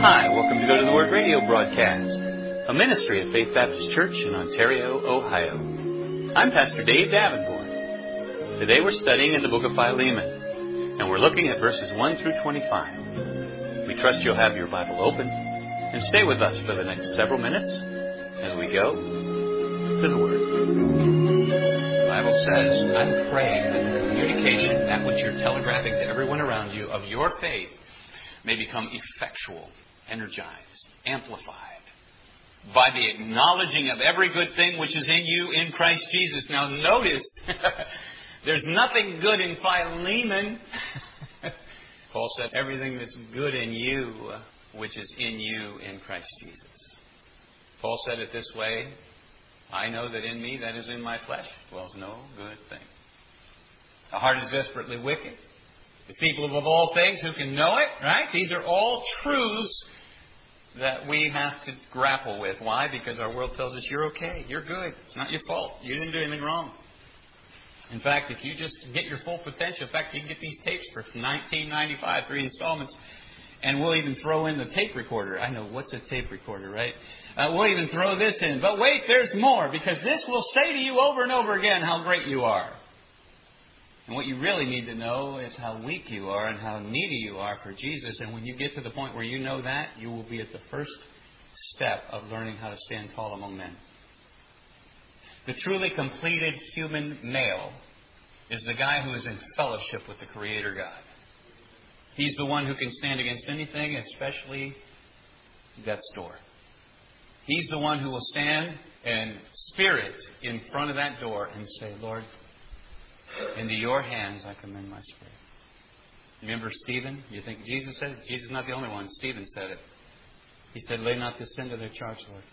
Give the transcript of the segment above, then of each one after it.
Hi, welcome to Go to the Word radio broadcast, a ministry of Faith Baptist Church in Ontario, Ohio. I'm Pastor Dave Davenport. Today we're studying in the book of Philemon, and we're looking at verses 1 through 25. We trust you'll have your Bible open and stay with us for the next several minutes as we go to the Word. The Bible says, I'm praying that the communication, that which you're telegraphing to everyone around you, of your faith may become effectual, energized, amplified by the acknowledging of every good thing which is in you in Christ Jesus. Now notice, there's nothing good in Philemon. Paul said, everything that's good in you, which is in you in Christ Jesus. Paul said it this way, I know that in me, that is in my flesh, dwells no good thing. The heart is desperately wicked, deceitful above all things, who can know it, right? These are all truths that we have to grapple with. Why? Because our world tells us you're okay, you're good, it's not your fault, you didn't do anything wrong. In fact, if you just get your full potential, in fact, you can get these tapes for $19.95, 3 installments, and we'll even throw in the tape recorder. I know, what's a tape recorder, right? We'll even throw this in. But wait, there's more, because this will say to you over and over again how great you are. And what you really need to know is how weak you are and how needy you are for Jesus. And when you get to the point where you know that, you will be at the first step of learning how to stand tall among men. The truly completed human male is the guy who is in fellowship with the Creator God. He's the one who can stand against anything, especially death's door. He's the one who will stand in spirit in front of that door and say, Lord, into your hands I commend my spirit. Remember Stephen? You think Jesus said it? Jesus is not the only one. Stephen said it. He said, lay not this sin to their charge, Lord.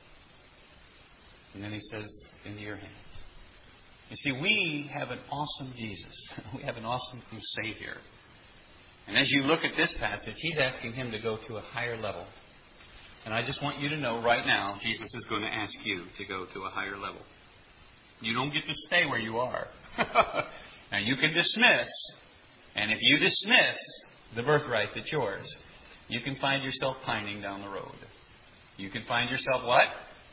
And then he says, into your hands. You see, we have an awesome Jesus. We have an awesome Savior. And as you look at this passage, he's asking him to go to a higher level. And I just want you to know right now, Jesus is going to ask you to go to a higher level. You don't get to stay where you are. Now you can dismiss, and if you dismiss the birthright that's yours, you can find yourself pining down the road. You can find yourself what?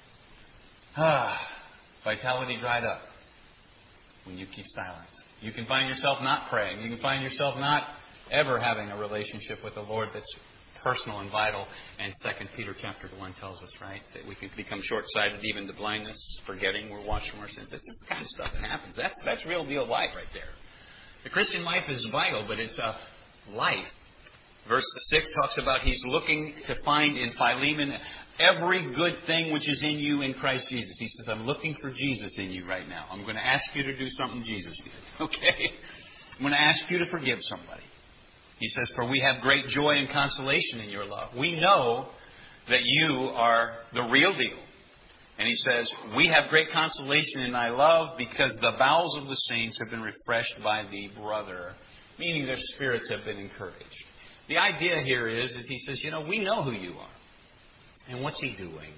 Vitality dried up when you keep silent. You can find yourself not praying. You can find yourself not ever having a relationship with the Lord that's personal and vital. And 2 Peter chapter 1 tells us, right, that we can become short-sighted even to blindness, forgetting we're washed from our sins. This is the kind of stuff that happens. That's real deal life right there. The Christian life is vital, but it's a life. Verse 6 talks about he's looking to find in Philemon every good thing which is in you in Christ Jesus. He says, I'm looking for Jesus in you right now. I'm going to ask you to do something Jesus did. Okay? I'm going to ask you to forgive somebody. He says, for we have great joy and consolation in your love. We know that you are the real deal. And he says, we have great consolation in thy love because the bowels of the saints have been refreshed by thee, brother. Meaning their spirits have been encouraged. The idea here is he says, we know who you are. And what's he doing?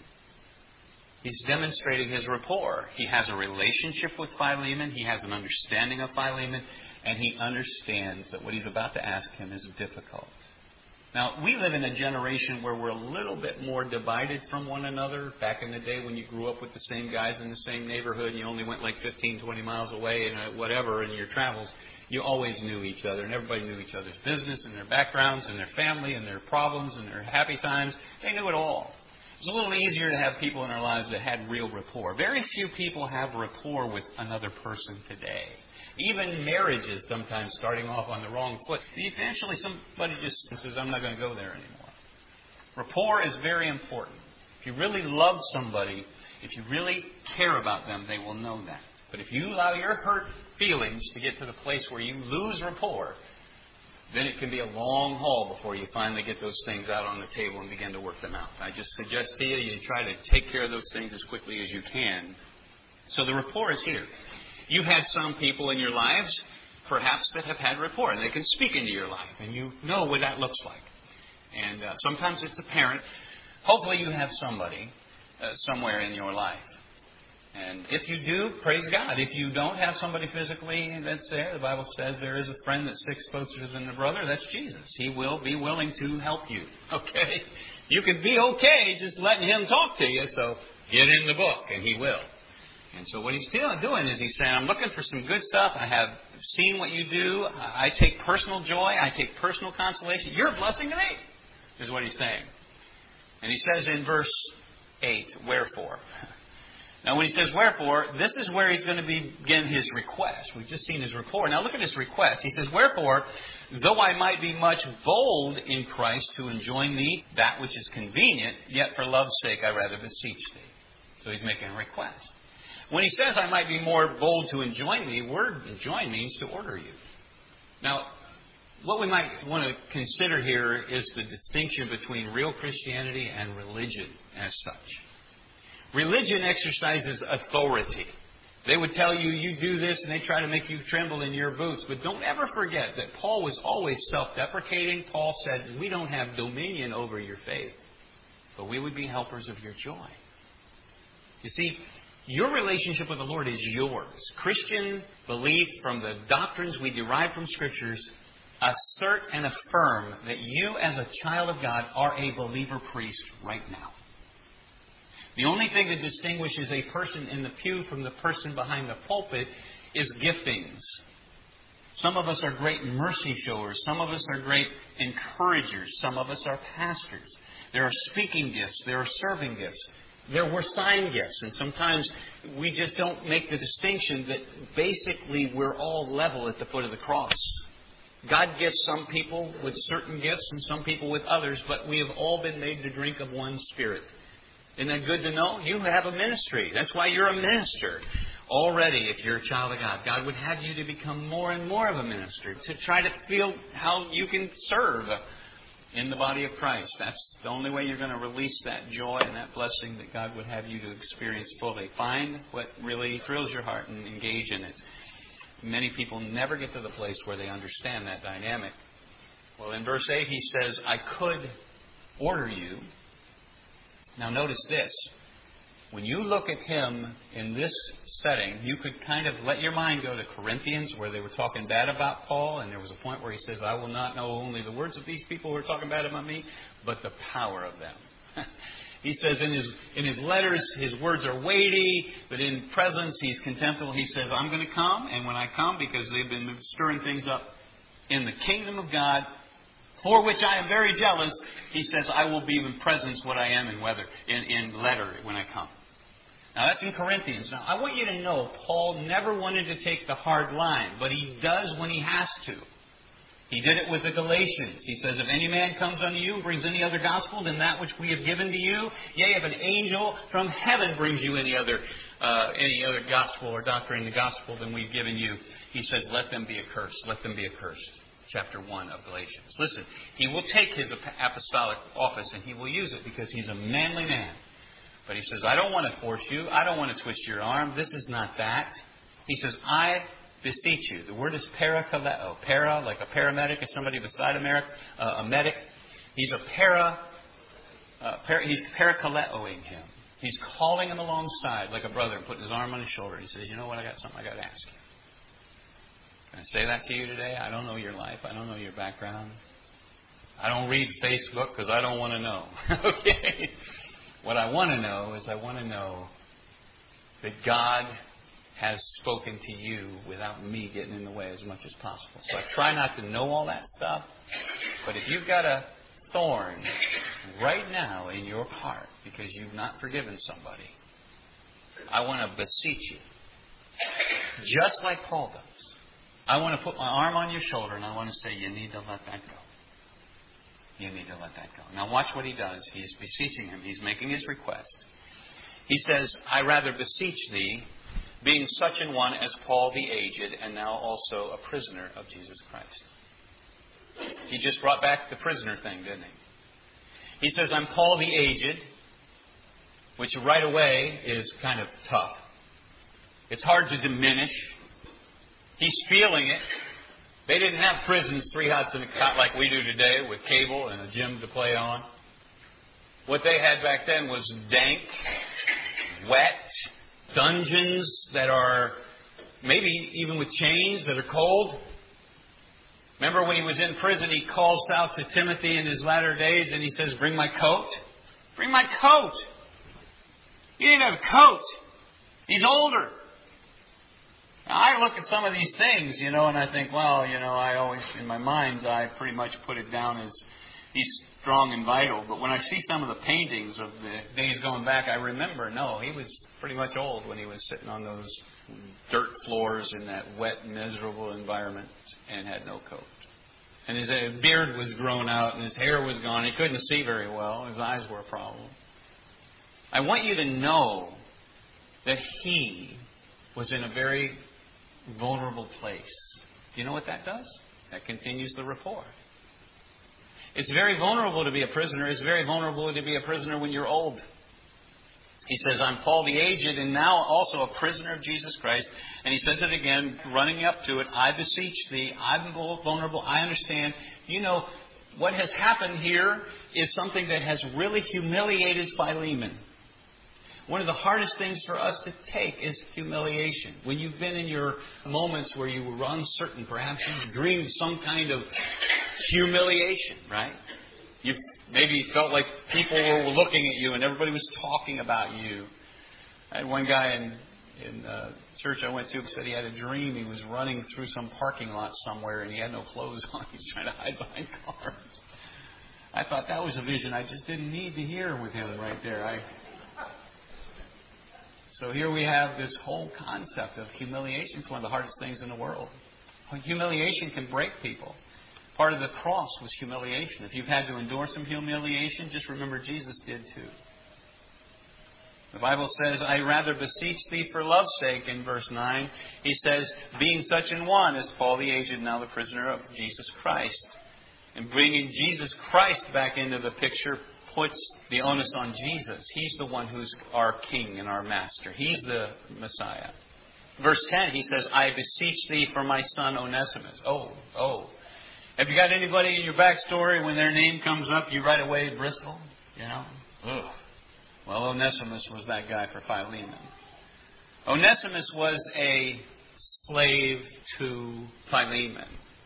He's demonstrating his rapport. He has a relationship with Philemon. He has an understanding of Philemon. And he understands that what he's about to ask him is difficult. Now, we live in a generation where we're a little bit more divided from one another. Back in the day when you grew up with the same guys in the same neighborhood and you only went like 15, 20 miles away and whatever in your travels, you always knew each other. And everybody knew each other's business and their backgrounds and their family and their problems and their happy times. They knew it all. It's a little easier to have people in our lives that had real rapport. Very few people have rapport with another person today. Even marriages sometimes starting off on the wrong foot. Eventually somebody just says, I'm not going to go there anymore. Rapport is very important. If you really love somebody, if you really care about them, they will know that. But if you allow your hurt feelings to get to the place where you lose rapport, then it can be a long haul before you finally get those things out on the table and begin to work them out. I just suggest to you try to take care of those things as quickly as you can. So the rapport is here. You've had some people in your lives, perhaps, that have had rapport, and they can speak into your life, and you know what that looks like. And sometimes it's a parent. Hopefully you have somebody somewhere in your life And if you do, praise God. If you don't have somebody physically that's there, the Bible says there is a friend that sticks closer than a brother. That's Jesus. He will be willing to help you. Okay? You can be okay just letting Him talk to you, so get in the book, and He will. And so what He's doing is He's saying, I'm looking for some good stuff. I have seen what you do. I take personal joy. I take personal consolation. You're a blessing to me, is what He's saying. And He says in verse 8, wherefore. Now, when He says wherefore, this is where He's going to begin His request. We've just seen His report. Now, look at His request. He says, wherefore, though I might be much bold in Christ to enjoin thee that which is convenient, yet for love's sake I rather beseech thee. So He's making a request. When He says I might be more bold to enjoin thee, the word enjoin means to order you. Now, what we might want to consider here is the distinction between real Christianity and religion as such. Religion exercises authority. They would tell you, you do this, and they try to make you tremble in your boots. But don't ever forget that Paul was always self-deprecating. Paul said, we don't have dominion over your faith, but we would be helpers of your joy. You see, your relationship with the Lord is yours. Christian belief from the doctrines we derive from Scriptures assert and affirm that you as a child of God are a believer priest right now. The only thing that distinguishes a person in the pew from the person behind the pulpit is giftings. Some of us are great mercy showers. Some of us are great encouragers. Some of us are pastors. There are speaking gifts. There are serving gifts. There were sign gifts. And sometimes we just don't make the distinction that basically we're all level at the foot of the cross. God gets some people with certain gifts and some people with others, but we have all been made to drink of one Spirit. Isn't that good to know? You have a ministry. That's why you're a minister. Already, if you're a child of God, God would have you to become more and more of a minister, to try to feel how you can serve in the body of Christ. That's the only way you're going to release that joy and that blessing that God would have you to experience fully. Find what really thrills your heart and engage in it. Many people never get to the place where they understand that dynamic. Well, in verse 8, he says, I could order you. Now notice this. When you look at him in this setting, you could kind of let your mind go to Corinthians, where they were talking bad about Paul, and there was a point where he says, I will not know only the words of these people who are talking bad about me, but the power of them. He says in his letters, his words are weighty, but in presence he's contemptible. He says, I'm going to come, and when I come, because they've been stirring things up in the kingdom of God, for which I am very jealous, he says, I will be in presence what I am in letter when I come. Now that's in Corinthians. Now I want you to know, Paul never wanted to take the hard line, but he does when he has to. He did it with the Galatians. He says, if any man comes unto you and brings any other gospel than that which we have given to you, yea, if an angel from heaven brings you any other gospel or doctrine in the gospel than we've given you, he says, let them be accursed. Let them be accursed. Chapter 1 of Galatians. Listen, he will take his apostolic office and he will use it because he's a manly man. But he says, I don't want to force you. I don't want to twist your arm. This is not that. He says, I beseech you. The word is parakaleo. Para, like a paramedic, is somebody beside a medic. He's he's parakaleoing him. He's calling him alongside like a brother and putting his arm on his shoulder. He says, you know what? I got something I got to ask you. Can I say that to you today? I don't know your life. I don't know your background. I don't read Facebook because I don't want to know. Okay? What I want to know is I want to know that God has spoken to you without me getting in the way as much as possible. So I try not to know all that stuff. But if you've got a thorn right now in your heart because you've not forgiven somebody, I want to beseech you. Just like Paul does. I want to put my arm on your shoulder and I want to say, you need to let that go. You need to let that go. Now watch what he does. He's beseeching him. He's making his request. He says, I rather beseech thee, being such an one as Paul the aged, and now also a prisoner of Jesus Christ. He just brought back the prisoner thing, didn't he? He says, I'm Paul the aged, which right away is kind of tough. It's hard to diminish. He's feeling it. They didn't have prisons, 3 hots in a cot like we do today with cable and a gym to play on. What they had back then was dank, wet, dungeons that are maybe even with chains that are cold. Remember when he was in prison, he calls out to Timothy in his latter days and he says, bring my coat. Bring my coat. He didn't have a coat. He's older. Now, I look at some of these things, and I think, well, I always, in my mind's eye, pretty much put it down as he's strong and vital. But when I see some of the paintings of the days going back, I remember, no, he was pretty much old when he was sitting on those dirt floors in that wet, miserable environment and had no coat. And his beard was grown out and his hair was gone. He couldn't see very well. His eyes were a problem. I want you to know that he was in a very vulnerable place. Do you know what that does? That continues the rapport. It's very vulnerable to be a prisoner. It's very vulnerable to be a prisoner when you're old. He says, I'm Paul the aged and now also a prisoner of Jesus Christ. And he says it again, running up to it, I beseech thee, I'm vulnerable, I understand. You know, what has happened here is something that has really humiliated Philemon. One of the hardest things for us to take is humiliation. When you've been in your moments where you were uncertain, perhaps you dreamed some kind of humiliation, right? You maybe felt like people were looking at you and everybody was talking about you. I had one guy in church I went to said he had a dream. He was running through some parking lot somewhere and he had no clothes on. He was trying to hide behind cars. I thought that was a vision I just didn't need to hear with him right there. So here we have this whole concept of humiliation. It's one of the hardest things in the world. Humiliation can break people. Part of the cross was humiliation. If you've had to endure some humiliation, just remember Jesus did too. The Bible says, I rather beseech thee for love's sake, in verse 9. He says, being such an one as Paul the aged, now the prisoner of Jesus Christ. And bringing Jesus Christ back into the picture puts the onus on Jesus. He's the one who's our King and our Master. He's the Messiah. Verse 10, he says, I beseech thee for my son Onesimus. Oh. Have you got anybody in your backstory when their name comes up, you right away bristle? Ugh. Well, Onesimus was that guy for Philemon. Onesimus was a slave to Philemon.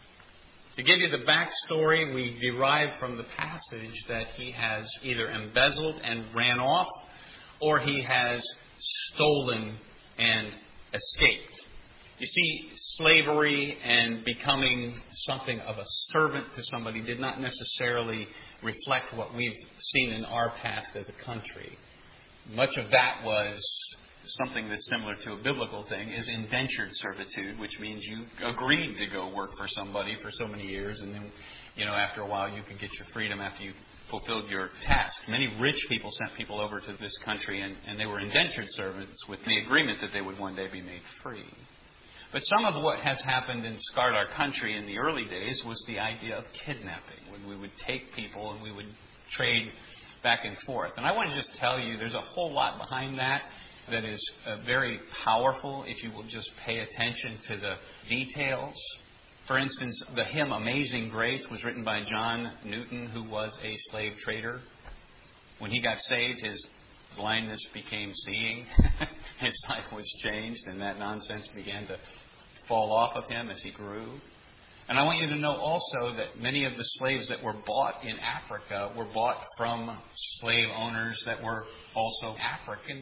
To give you the backstory, we derive from the passage that he has either embezzled and ran off, or he has stolen and escaped. You see, slavery and becoming something of a servant to somebody did not necessarily reflect what we've seen in our past as a country. Much of that was something that's similar to a biblical thing, is indentured servitude, which means you agreed to go work for somebody for so many years, and then, after a while you could get your freedom after you fulfilled your task. Many rich people sent people over to this country, and they were indentured servants with the agreement that they would one day be made free. But some of what has happened and scarred our country in the early days was the idea of kidnapping, when we would take people and we would trade back and forth. And I want to just tell you, there's a whole lot behind that is very powerful if you will just pay attention to the details. For instance, the hymn Amazing Grace was written by John Newton, who was a slave trader. When he got saved, his blindness became seeing. His life was changed, and that nonsense began to fall off of him as he grew. And I want you to know also that many of the slaves that were bought in Africa were bought from slave owners that were also African.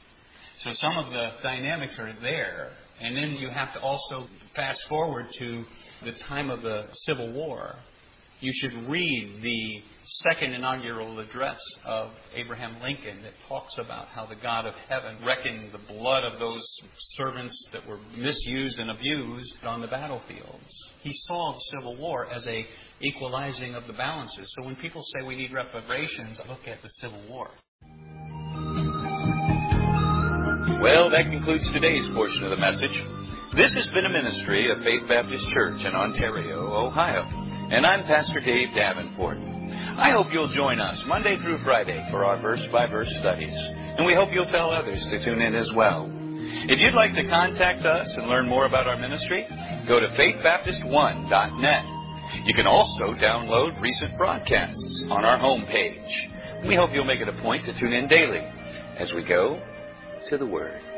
So some of the dynamics are there. And then you have to also fast forward to the time of the Civil War. You should read the second inaugural address of Abraham Lincoln that talks about how the God of heaven reckoned the blood of those servants that were misused and abused on the battlefields. He saw the Civil War as a equalizing of the balances. So when people say we need reparations, look at the Civil War. Well, that concludes today's portion of the message. This has been a ministry of Faith Baptist Church in Ontario, Ohio. And I'm Pastor Dave Davenport. I hope you'll join us Monday through Friday for our verse-by-verse studies. And we hope you'll tell others to tune in as well. If you'd like to contact us and learn more about our ministry, go to faithbaptist1.net. You can also download recent broadcasts on our homepage. We hope you'll make it a point to tune in daily as we go to the Word.